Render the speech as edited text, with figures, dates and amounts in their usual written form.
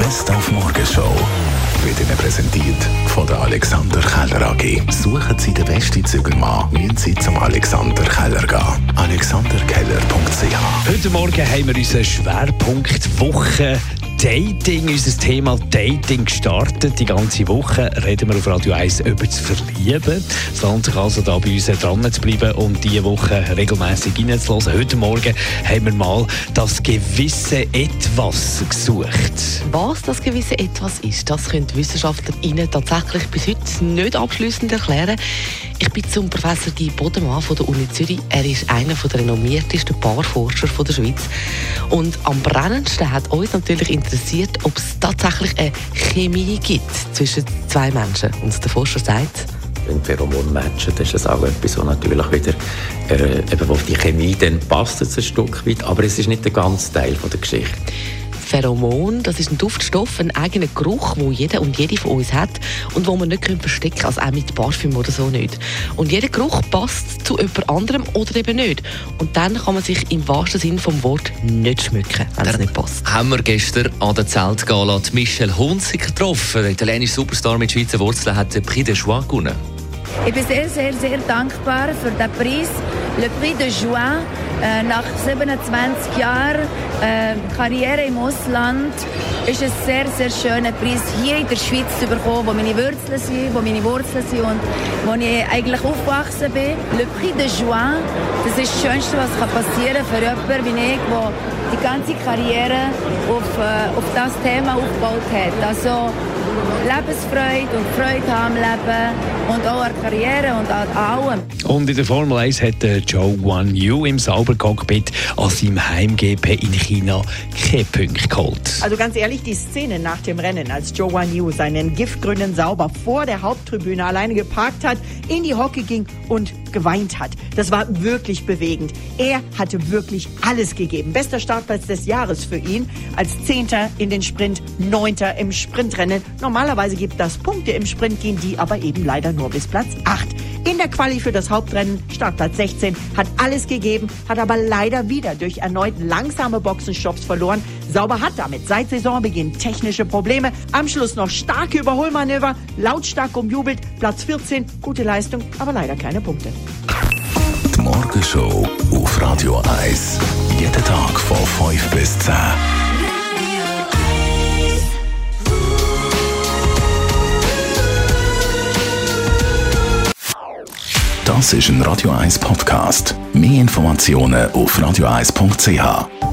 Best auf Morgenshow wird Ihnen präsentiert von der Alexander Keller AG. Suchen Sie den besten Zügelmann, müssen Sie zum Alexander Keller gehen. alexanderkeller.ch. Heute Morgen haben wir unseren Schwerpunkt Woche Dating, unser Thema Dating gestartet. Die ganze Woche reden wir auf Radio 1 über das Verlieben. Es lohnt sich also, da bei uns dran zu bleiben und diese Woche regelmässig reinzuhören. Heute Morgen haben wir mal das gewisse Etwas gesucht. Was das gewisse Etwas ist, das können die Wissenschaftler Ihnen tatsächlich bis heute nicht abschliessend erklären. Ich bin zum Professor Guy Bodemann von der Uni Zürich. Er ist einer der renommiertesten Paarforscher der Schweiz. Und am brennendsten hat uns natürlich interessiert, ob es tatsächlich eine Chemie gibt zwischen zwei Menschen. Und der Forscher sagt: Wenn Pheromone matchen, dann ist das auch etwas, wo natürlich wieder eben, wo die Chemie dann passt ein Stück weit, aber es ist nicht der ganze Teil von der Geschichte. Pheromon, das ist ein Duftstoff, ein eigener Geruch, den jeder und jede von uns hat und den man nicht verstecken können, also auch mit Parfüm oder so nicht. Und jeder Geruch passt zu jemand anderem oder eben nicht. Und dann kann man sich im wahrsten Sinne des Wortes nicht schmücken, wenn es nicht passt. Haben wir gestern an der Zeltgala Michelle Hunziker getroffen. Der italienische Superstar mit Schweizer Wurzeln hat den Prix de Joie gewonnen. Ich bin sehr, sehr, sehr dankbar für den Preis, le Prix de Joie. Nach 27 Jahren Karriere im Ausland ist es ein sehr, sehr schöner Preis hier in der Schweiz zu bekommen, wo meine Wurzeln sind und wo ich eigentlich aufgewachsen bin. Le Prix de Joie, das ist das Schönste, was passieren kann für jemanden wie ich, der die ganze Karriere auf das Thema aufgebaut hat. Also Lebensfreude und Freude am Leben und auch an der Karriere und an allem. Und in der Formel 1 hat Zhou Guanyu im Saubercockpit an seinem Heim-GP in China keine Punkte geholt. Also ganz ehrlich, die Szene nach dem Rennen, als Zhou Guanyu seinen giftgrünen Sauber vor der Haupttribüne alleine geparkt hat, in die Hocke ging und geweint hat. Das war wirklich bewegend. Er hatte wirklich alles gegeben. Bester Startplatz des Jahres für ihn. Als 10. in den Sprint, 9. im Sprintrennen. Normalerweise gibt das Punkte im Sprint, gehen die aber eben leider nur bis Platz 8. In der Quali für das Hauptrennen, Startplatz 16, hat alles gegeben, hat aber leider wieder durch erneut langsame Boxenstopps verloren. Sauber hat damit seit Saisonbeginn technische Probleme. Am Schluss noch starke Überholmanöver, lautstark umjubelt, Platz 14, gute Leistung, aber leider keine Punkte. Die Morgenshow auf Radio 1. Jeden Tag von 5 bis 10. Das ist ein Radio 1 Podcast. Mehr Informationen auf radio1.ch.